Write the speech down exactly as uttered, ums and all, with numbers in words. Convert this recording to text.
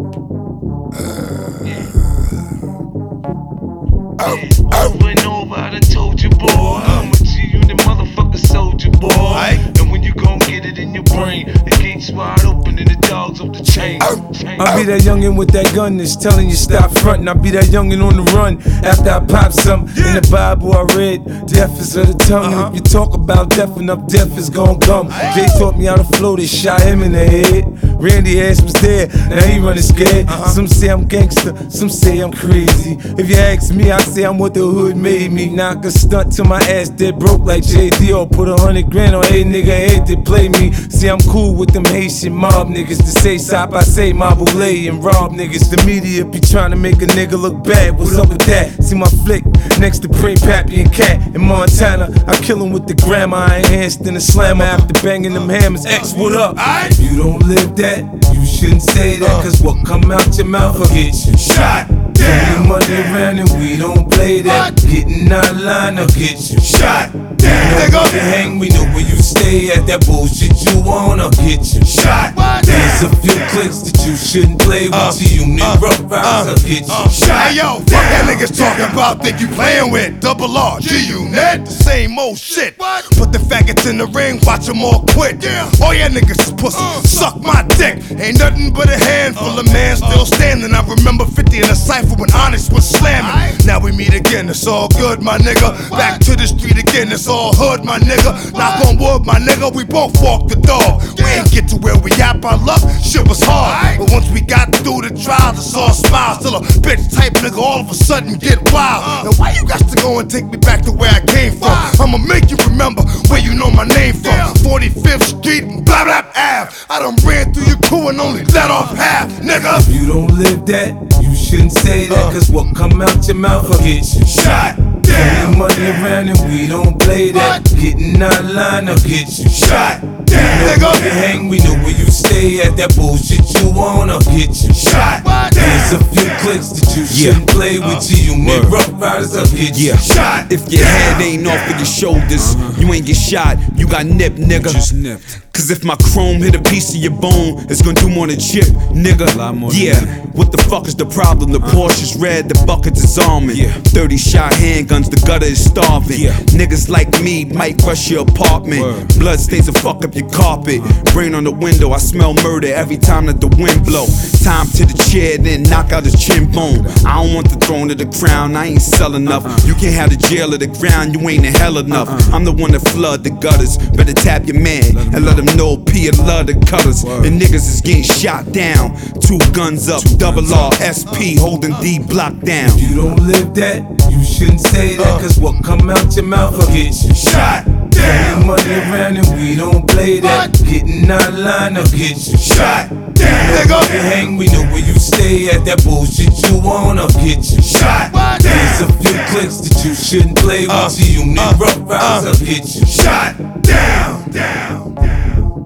Oh, oh. Over and over, I done told you, boy. How much you, the motherfucker soldier, boy. Aye. And when you gon' get it in your brain, the gates wide open and the dogs off the chain. Oh. I be that youngin' with that gun that's telling you stop frontin'. I be that youngin' on the run after I pop something. Yeah. In the Bible I read, death is of the tongue. Uh-huh. And if you talk about death enough, death is gon' come. Aye. Jay taught me how to flow, they shot him in the head. Randy ass was there, now he running scared. Uh-huh. Some say I'm gangster, some say I'm crazy. If you ask me, I say I'm what the hood made me. Knock a stunt till my ass dead broke like J D or put a hundred grand on a nigga head to play me. See, I'm cool with them Haitian mob niggas. To say stop, I say Mabule and rob niggas. The media be trying to make a nigga look bad. What's up with that? See my flick next to Pray Pappy and Cat in Montana. I kill him with the grandma, I enhanced in the slammer after banging them hammers. X, what up? If you don't live that, you shouldn't say that, cause what come out your mouth will get you shot. Turn your money around and we don't play that. Getting out of line, I'll get you shot. Damn, nigga, you hang, we know where you stay at. That bullshit you want, I'll get you shot. There's a few clicks that you shouldn't play with. Uh, you need uh, rough riders, I'll get you uh, shot. Hey yo, fuck that niggas talking about, think you playing with Double R, G-Unit, the same old shit. What? Put the faggots in the ring, watch them all quit. Yeah. All y'all niggas is pussy, uh, suck my dick. Ain't nothing but a handful uh, of man still standing. I remember fifty in a cypher when Onyx was slamming. Aye. Now we meet again, it's all good, my nigga. Back to the street again, it's all hood, my nigga. Knock on wood, my nigga, we both walk the dog. We ain't get to where we at by luck, shit was hard. But once we got through the trials, it's all smiles. Still a bitch type nigga, all of a sudden get wild. Now why you got to go and take me back to where I came from? I'ma make you remember where you know my name from. forty-fifth Street and blah blah Ave. I done ran through your crew and only let off half, nigga. If you don't live that, you shouldn't say that, cause what come out your mouth will get you shot. Turn your money around and we don't play that. Getting out of line, I'll get you shot. Damn, nigga, you hang, we know where you stay at. That bullshit you want, I'll get you shot. There's a few clicks that you shouldn't yeah. play with. Uh, you need rough riders, I'll get yeah. you shot. If your head ain't off of your shoulders, uh-huh. you ain't get shot, you got nipped, nigga. Just nipped. Cause if my chrome hit a piece of your bone, it's gonna do more than chip, nigga. Yeah, what the fuck is the problem? The uh-huh. Porsche's red, the buckets is arming. Yeah. thirty shot handguns, the gutter is starving. Yeah. Niggas like me might rush your apartment. Word. Blood stains will fuck up your carpet. Uh-huh. Brain on the window, I smell murder every time that the wind blow. Time to the chair, then knock out his chin bone. I don't want the throne or the crown, I ain't sell enough. Uh-uh. You can't have the jail or the ground, you ain't in hell enough. Uh-uh. I'm the one that flood the gutters. Better tap your man let and let him know P and love the cutters. Word. And niggas is getting shot down. Two guns up, Two double guns R, up. S P holding D block down. If you don't live that, you shouldn't say that, cause what come out your mouth will get you shot. Turn your money around and we don't play that. Getting out of line, I'll get you shot. Damn, nigga, you hang, we know where you stay at. That bullshit you want, I'll get you shot. There's a few clicks that you shouldn't play with. Uh, you need uh, rough riders, uh, I'll get you shot. Down, down, down.